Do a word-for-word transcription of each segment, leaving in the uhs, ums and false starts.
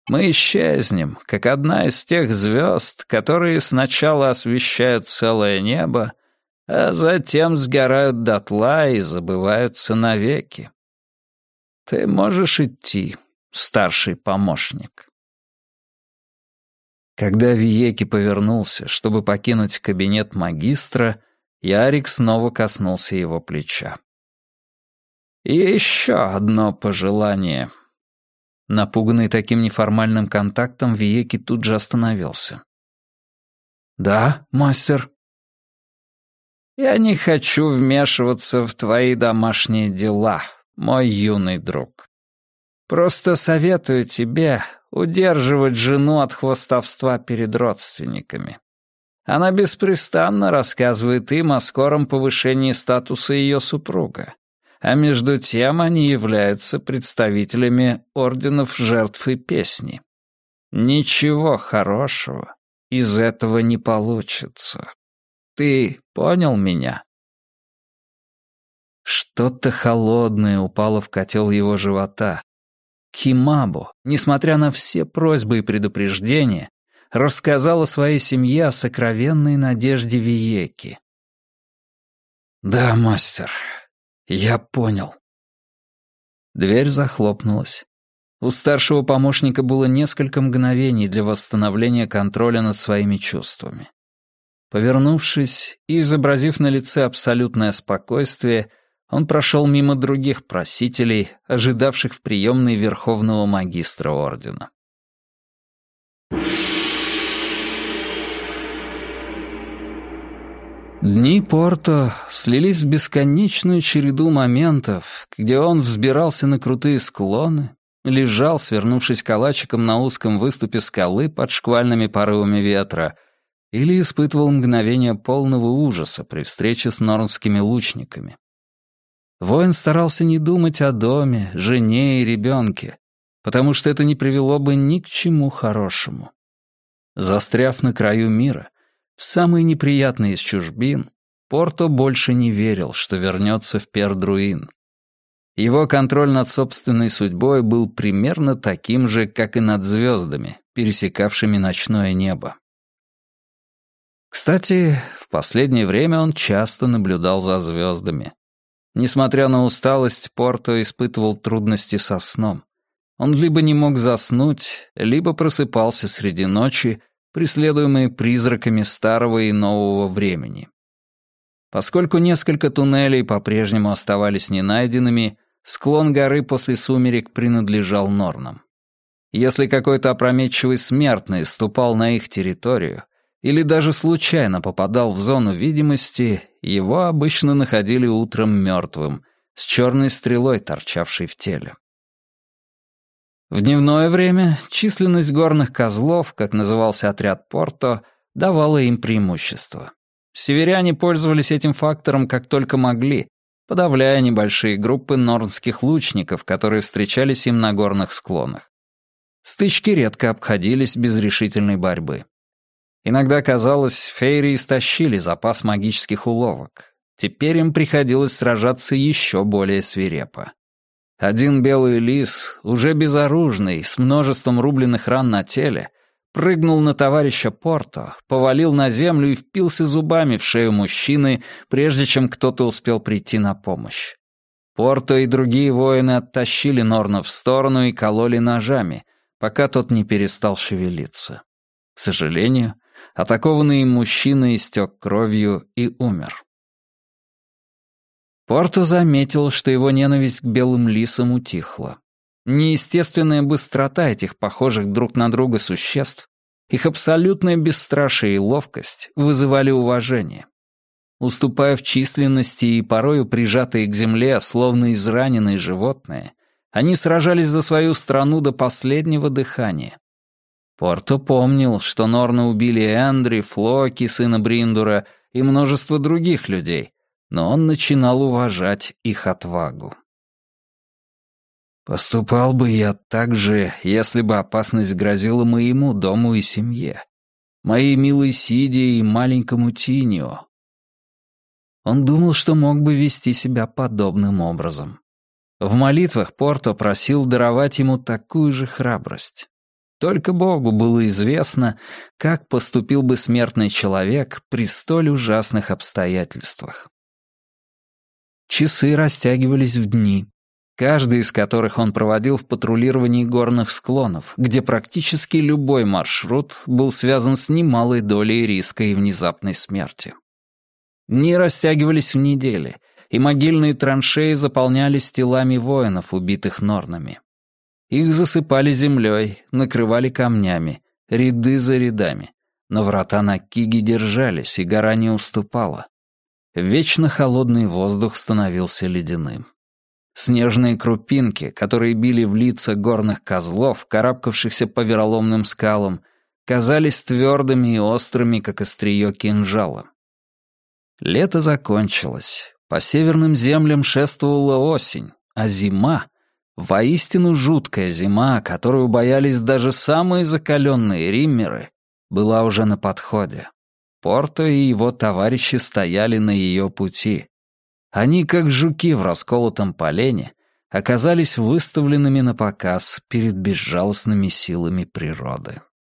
Мы исчезнем, как одна из тех звезд, которые сначала освещают целое небо, а затем сгорают дотла и забываются навеки. Ты можешь идти, старший помощник». Когда Виеки повернулся, чтобы покинуть кабинет магистра, Ярик снова коснулся его плеча. «И еще одно пожелание». Напуганный таким неформальным контактом, Виеки тут же остановился. «Да, мастер?» «Я не хочу вмешиваться в твои домашние дела, мой юный друг. Просто советую тебе удерживать жену от хвастовства перед родственниками. Она беспрестанно рассказывает им о скором повышении статуса ее супруга, а между тем они являются представителями орденов жертв и песни. Ничего хорошего из этого не получится. Ты понял меня?» Что-то холодное упало в котел его живота. Кимабу, несмотря на все просьбы и предупреждения, рассказала своей семье о сокровенной надежде Виеки. «Да, мастер, я понял». Дверь захлопнулась. У старшего помощника было несколько мгновений для восстановления контроля над своими чувствами. Повернувшись и изобразив на лице абсолютное спокойствие, он прошел мимо других просителей, ожидавших в приемной Верховного Магистра Ордена. Дни Порто слились в бесконечную череду моментов, где он взбирался на крутые склоны, лежал, свернувшись калачиком на узком выступе скалы под шквальными порывами ветра, или испытывал мгновение полного ужаса при встрече с норнскими лучниками. Воин старался не думать о доме, жене и ребенке, потому что это не привело бы ни к чему хорошему. Застряв на краю мира, в самый неприятный из чужбин, Порто больше не верил, что вернется в Пердруин. Его контроль над собственной судьбой был примерно таким же, как и над звездами, пересекавшими ночное небо. Кстати, в последнее время он часто наблюдал за звездами. Несмотря на усталость, Порто испытывал трудности со сном. Он либо не мог заснуть, либо просыпался среди ночи, преследуемый призраками старого и нового времени. Поскольку несколько туннелей по-прежнему оставались ненайденными, склон горы после сумерек принадлежал Норнам. Если какой-то опрометчивый смертный ступал на их территорию или даже случайно попадал в зону видимости, его обычно находили утром мертвым, с черной стрелой, торчавшей в теле. В дневное время численность горных козлов, как назывался отряд Порто, давала им преимущество. Северяне пользовались этим фактором как только могли, подавляя небольшие группы норнских лучников, которые встречались им на горных склонах. Стычки редко обходились без решительной борьбы. Иногда казалось, фейри истощили запас магических уловок. Теперь им приходилось сражаться еще более свирепо. Один белый лис, уже безоружный, с множеством рубленных ран на теле, прыгнул на товарища Порто, повалил на землю и впился зубами в шею мужчины, прежде чем кто-то успел прийти на помощь. Порто и другие воины оттащили Норна в сторону и кололи ножами, пока тот не перестал шевелиться. К сожалению, атакованный им мужчина истек кровью и умер. Порто заметил, что его ненависть к белым лисам утихла. Неестественная быстрота этих похожих друг на друга существ, их абсолютное бесстрашие и ловкость вызывали уважение. Уступая в численности и порою прижатые к земле, словно израненные животные, они сражались за свою страну до последнего дыхания. Порто помнил, что Норна убили Эндри, Флоки, сына Бриндура, и множество других людей, но он начинал уважать их отвагу. «Поступал бы я так же, если бы опасность грозила моему дому и семье, моей милой Сиде и маленькому Тинио». Он думал, что мог бы вести себя подобным образом. В молитвах Порто просил даровать ему такую же храбрость. Только Богу было известно, как поступил бы смертный человек при столь ужасных обстоятельствах. Часы растягивались в дни, каждый из которых он проводил в патрулировании горных склонов, где практически любой маршрут был связан с немалой долей риска и внезапной смерти. Дни растягивались в недели, и могильные траншеи заполнялись телами воинов, убитых норнами. Их засыпали землей, накрывали камнями, ряды за рядами, но врата на Киге держались, и гора не уступала. Вечно холодный воздух становился ледяным. Снежные крупинки, которые били в лица горных козлов, карабкавшихся по вероломным скалам, казались твердыми и острыми, как острие кинжала. Лето закончилось, по северным землям шествовала осень, а зима, воистину жуткая зима, которую боялись даже самые закаленные риммеры, была уже на подходе. Порто и его товарищи стояли на ее пути. Они, как жуки в расколотом полене, оказались выставленными на показ перед безжалостными силами природы.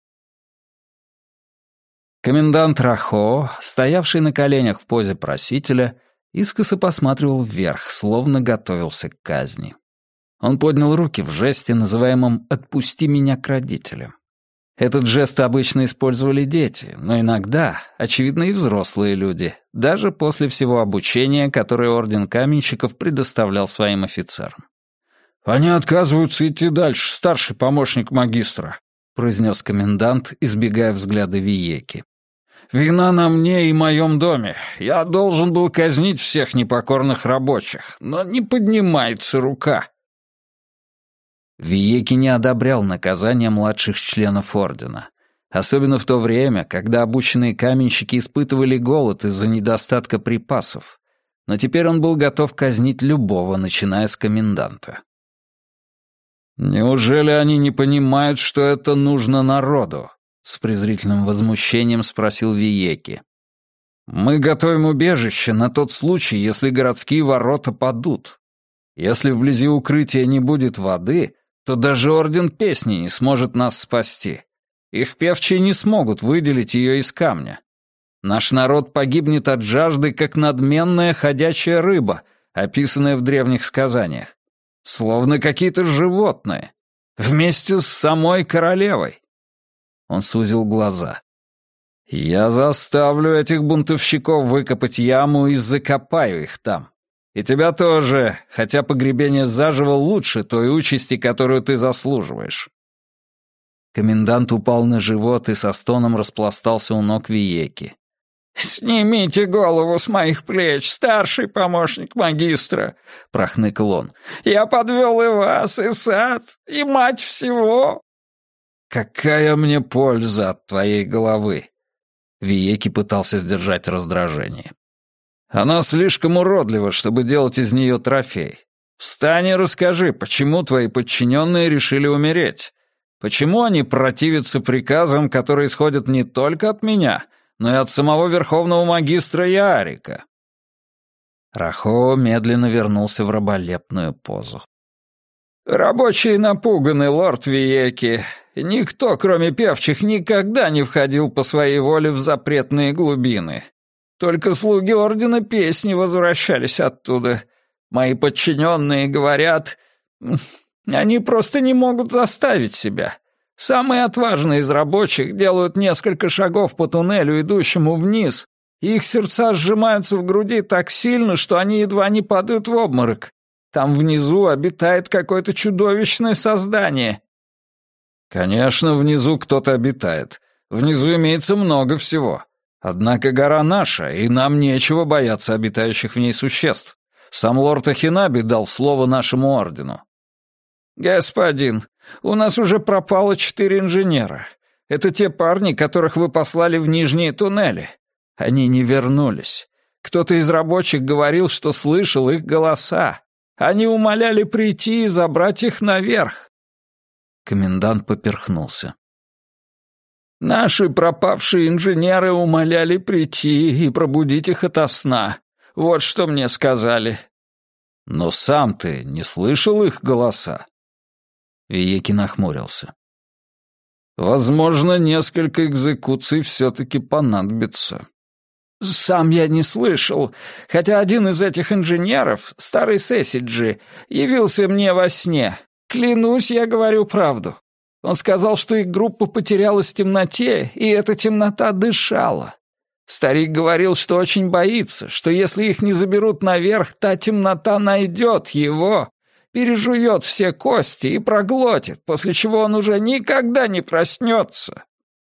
Комендант Рахо, стоявший на коленях в позе просителя, искоса посматривал вверх, словно готовился к казни. Он поднял руки в жесте, называемом «отпусти меня к родителям». Этот жест обычно использовали дети, но иногда, очевидно, и взрослые люди, даже после всего обучения, которое Орден Каменщиков предоставлял своим офицерам. «Они отказываются идти дальше, старший помощник магистра», произнес комендант, избегая взгляда Виеки. «Вина на мне и моем доме. Я должен был казнить всех непокорных рабочих, но не поднимается рука». Виеки не одобрял наказания младших членов Ордена, особенно в то время, когда обученные каменщики испытывали голод из-за недостатка припасов, но теперь он был готов казнить любого, начиная с коменданта. «Неужели они не понимают, что это нужно народу?» — с презрительным возмущением спросил Виеки. «Мы готовим убежище на тот случай, если городские ворота падут. Если вблизи укрытия не будет воды, то даже Орден Песни не сможет нас спасти. Их певчие не смогут выделить ее из камня. Наш народ погибнет от жажды, как надменная ходячая рыба, описанная в древних сказаниях. Словно какие-то животные. Вместе с самой королевой». Он сузил глаза. «Я заставлю этих бунтовщиков выкопать яму и закопаю их там. И тебя тоже, хотя погребение заживо лучше той участи, которую ты заслуживаешь». Комендант упал на живот и со стоном распластался у ног Виеки. «Снимите голову с моих плеч, старший помощник магистра», — прохныкал он. «Я подвел и вас, и сад, и мать всего». «Какая мне польза от твоей головы?» Виеки пытался сдержать раздражение. «Она слишком уродлива, чтобы делать из нее трофей. Встань и расскажи, почему твои подчиненные решили умереть? Почему они противятся приказам, которые исходят не только от меня, но и от самого верховного магистра Ярика?» Рахо медленно вернулся в раболепную позу. «Рабочие напуганы, лорд Виеки. Никто, кроме певчих, никогда не входил по своей воле в запретные глубины. Только слуги Ордена Песни возвращались оттуда. Мои подчиненные говорят... Они просто не могут заставить себя. Самые отважные из рабочих делают несколько шагов по туннелю, идущему вниз, и их сердца сжимаются в груди так сильно, что они едва не падают в обморок. Там внизу обитает какое-то чудовищное создание». «Конечно, внизу кто-то обитает. Внизу имеется много всего. Однако гора наша, и нам нечего бояться обитающих в ней существ. Сам лорд Ахинаби дал слово нашему ордену». «Господин, у нас уже пропало четыре инженера. Это те парни, которых вы послали в нижние туннели. Они не вернулись. Кто-то из рабочих говорил, что слышал их голоса. Они умоляли прийти и забрать их наверх». Комендант поперхнулся. «Наши пропавшие инженеры умоляли прийти и пробудить их ото сна. Вот что мне сказали». «Но сам ты не слышал их голоса?» Виеки нахмурился. Возможно, несколько экзекуций все-таки понадобится. Сам я не слышал, хотя один из этих инженеров, старый Сесиджи, явился мне во сне. Клянусь, я говорю правду. Он сказал, что их группа потерялась в темноте, и эта темнота дышала. Старик говорил, что очень боится, что если их не заберут наверх, та темнота найдет его, пережует все кости и проглотит, после чего он уже никогда не проснется.